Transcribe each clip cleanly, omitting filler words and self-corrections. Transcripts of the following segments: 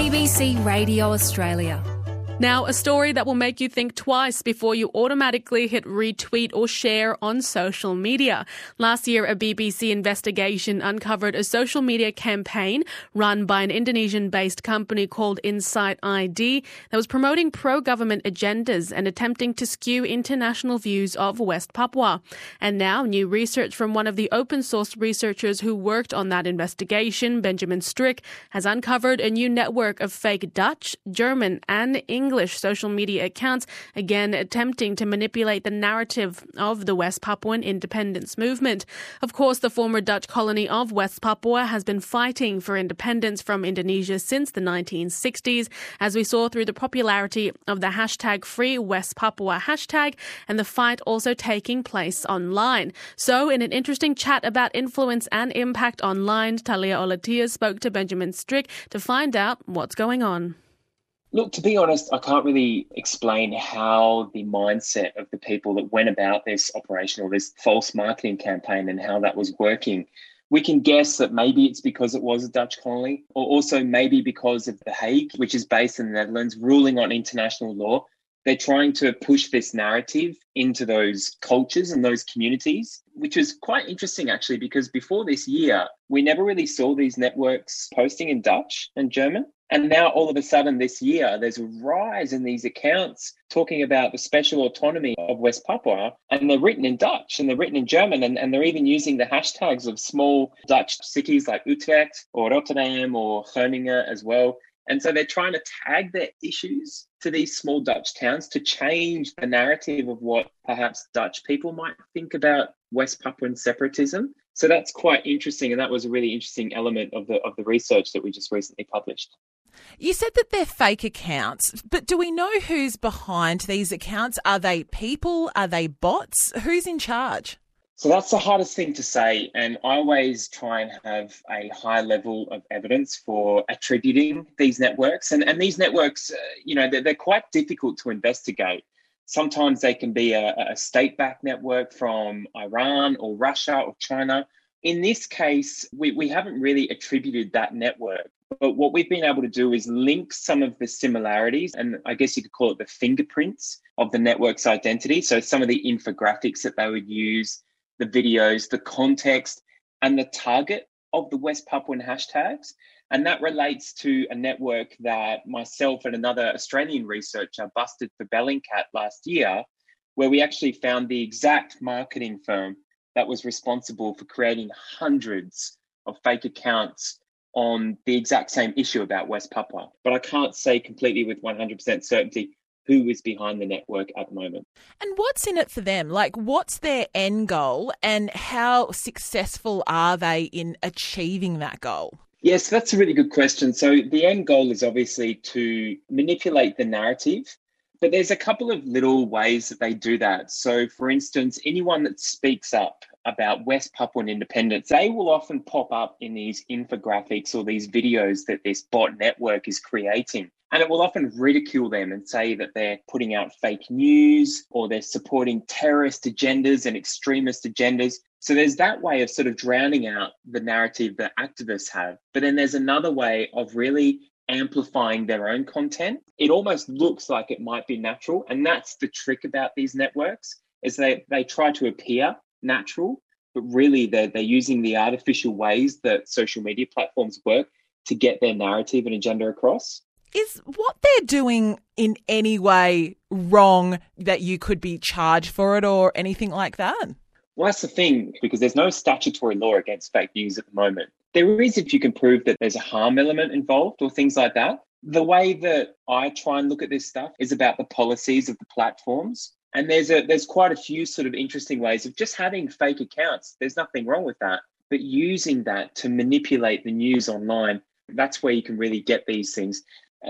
ABC Radio Australia. Now, a story that will make you think twice before you automatically hit retweet or share on social media. Last year, a BBC investigation uncovered a social media campaign run by an Indonesian-based company called Insight ID that was promoting pro-government agendas and attempting to skew international views of West Papua. And now, new research from one of the open-source researchers who worked on that investigation, Benjamin Strick, has uncovered a new network of fake Dutch, German, and English social media accounts, again attempting to manipulate the narrative of the West Papuan independence movement. Of course, the former Dutch colony of West Papua has been fighting for independence from Indonesia since the 1960s, as we saw through the popularity of the hashtag Free West Papua hashtag and the fight also taking place online. So, in an interesting chat about influence and impact online, Talia Olatia spoke to Benjamin Strick to find out what's going on. Look, to be honest, I can't really explain how the mindset of the people that went about this operation or this false marketing campaign and how that was working. We can guess that maybe it's because it was a Dutch colony, or also maybe because of The Hague, which is based in the Netherlands, ruling on international law. They're trying to push this narrative into those cultures and those communities, which is quite interesting, actually, because before this year, we never really saw these networks posting in Dutch and German. And now all of a sudden this year, there's a rise in these accounts talking about the special autonomy of West Papua, and they're written in Dutch and they're written in German, and they're even using the hashtags of small Dutch cities like Utrecht or Rotterdam or Groningen as well. And so they're trying to tag their issues to these small Dutch towns to change the narrative of what perhaps Dutch people might think about West Papuan separatism. So that's quite interesting, and that was a really interesting element of the research that we just recently published. You said that they're fake accounts, but do we know who's behind these accounts? Are they people? Are they bots? Who's in charge? So that's the hardest thing to say, and I always try and have a high level of evidence for attributing these networks. And these networks, they're quite difficult to investigate. Sometimes they can be a state-backed network from Iran or Russia or China. In this case, we haven't really attributed that network. But what we've been able to do is link some of the similarities, and I guess you could call it the fingerprints of the network's identity. So some of the infographics that they would use, the videos, the context, and the target of the West Papuan hashtags. And that relates to a network that myself and another Australian researcher busted for Bellingcat last year, where we actually found the exact marketing firm that was responsible for creating hundreds of fake accounts on the exact same issue about West Papua. But I can't say completely with 100% certainty who is behind the network at the moment. And what's in it for them? Like, what's their end goal and how successful are they in achieving that goal? Yes, that's a really good question. So the end goal is obviously to manipulate the narrative, but there's a couple of little ways that they do that. So for instance, anyone that speaks up about West Papuan independence, they will often pop up in these infographics or these videos that this bot network is creating. And it will often ridicule them and say that they're putting out fake news or they're supporting terrorist agendas and extremist agendas. So there's that way of sort of drowning out the narrative that activists have. But then there's another way of really amplifying their own content. It almost looks like it might be natural. And that's the trick about these networks, is they try to appear natural, but really they're using the artificial ways that social media platforms work to get their narrative and agenda across. Is what they're doing in any way wrong that you could be charged for it or anything like that? Well, that's the thing, because there's no statutory law against fake news at the moment. There is if you can prove that there's a harm element involved or things like that. The way that I try and look at this stuff is about the policies of the platforms. And there's quite a few sort of interesting ways of just having fake accounts. There's nothing wrong with that. But using that to manipulate the news online, that's where you can really get these things.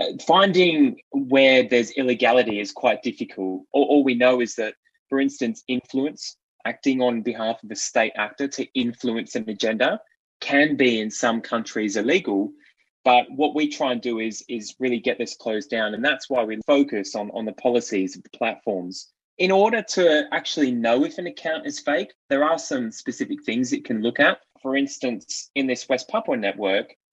Finding where there's illegality is quite difficult. All we know is that, for instance, influence, acting on behalf of a state actor to influence an agenda, can be in some countries illegal. But what we try and do is really get this closed down. And that's why we focus on the policies of the platforms. In order to actually know if an account is fake, there are some specific things it can look at. For instance, in this West Papua network,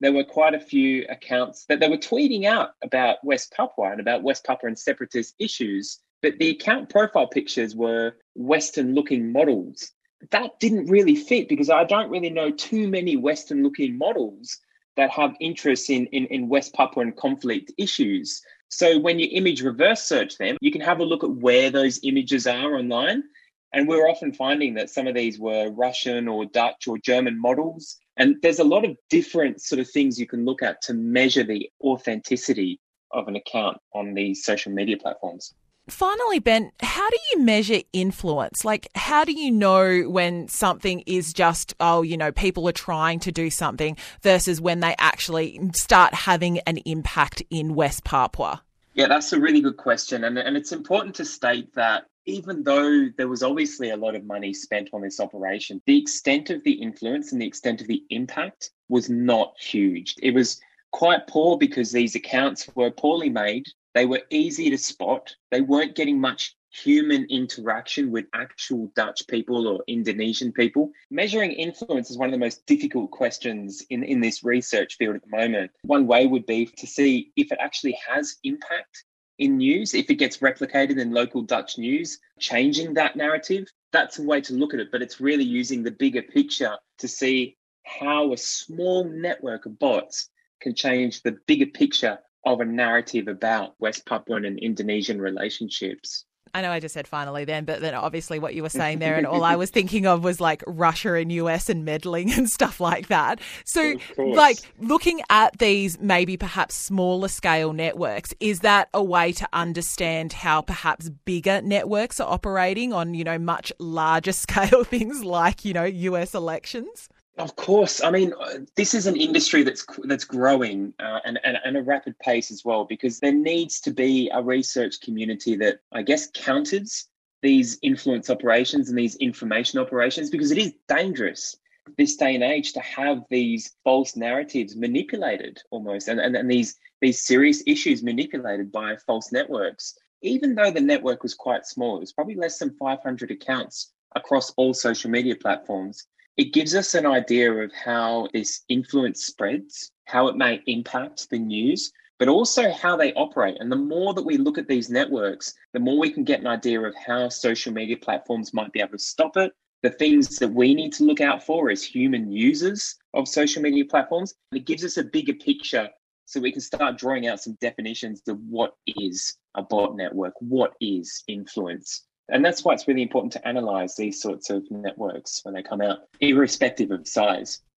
there were quite a few accounts that they were tweeting out about West Papua and about West Papua and separatist issues, but the account profile pictures were Western-looking models. That didn't really fit because I don't really know too many Western-looking models that have interests in West Papuan conflict issues. So when you image reverse search them, you can have a look at where those images are online. And we're often finding that some of these were Russian or Dutch or German models. And there's a lot of different sort of things you can look at to measure the authenticity of an account on these social media platforms. Finally, Ben, how do you measure influence? Like, how do you know when something is just, people are trying to do something versus when they actually start having an impact in West Papua? Yeah, that's a really good question. And it's important to state that even though there was obviously a lot of money spent on this operation, the extent of the influence and the extent of the impact was not huge. It was quite poor because these accounts were poorly made. They were easy to spot. They weren't getting much human interaction with actual Dutch people or Indonesian people. Measuring influence is one of the most difficult questions in this research field at the moment. One way would be to see if it actually has impact in news, if it gets replicated in local Dutch news, changing that narrative. That's a way to look at it, but it's really using the bigger picture to see how a small network of bots can change the bigger picture of a narrative about West Papuan and Indonesian relationships. I know I just said finally then, but then obviously what you were saying there and all I was thinking of was like Russia and US and meddling and stuff like that. So like looking at these maybe perhaps smaller scale networks, is that a way to understand how perhaps bigger networks are operating on, much larger scale things like, US elections? Of course. I mean, this is an industry that's growing and a rapid pace as well, because there needs to be a research community that, I guess, counters these influence operations and these information operations, because it is dangerous this day and age to have these false narratives manipulated almost and these serious issues manipulated by false networks. Even though the network was quite small, it was probably less than 500 accounts across all social media platforms. It gives us an idea of how this influence spreads, how it may impact the news, but also how they operate. And the more that we look at these networks, the more we can get an idea of how social media platforms might be able to stop it, the things that we need to look out for as human users of social media platforms. It gives us a bigger picture so we can start drawing out some definitions of what is a bot network, what is influence. And that's why it's really important to analyse these sorts of networks when they come out, irrespective of size.